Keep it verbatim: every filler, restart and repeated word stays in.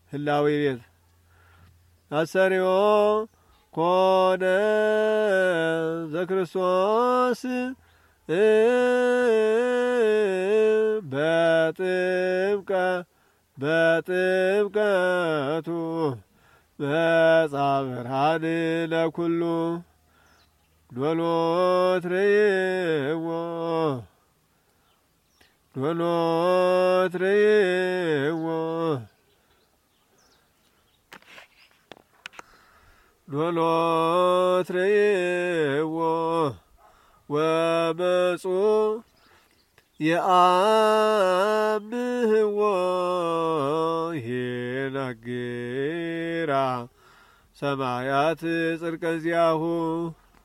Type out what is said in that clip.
ህላዌ ቤት አሰሪዮ ኮነ ዘክርስቶስ በጥምቀ በጥምቀቱ በጻብርሃን ለኩሉ ዶሎትሬዎ ዶሎትሬዎ ዶሎትሬዎ ወመጹ የአምህዎ ይነግራ ሰማያት ጽድቀ ዚአሁ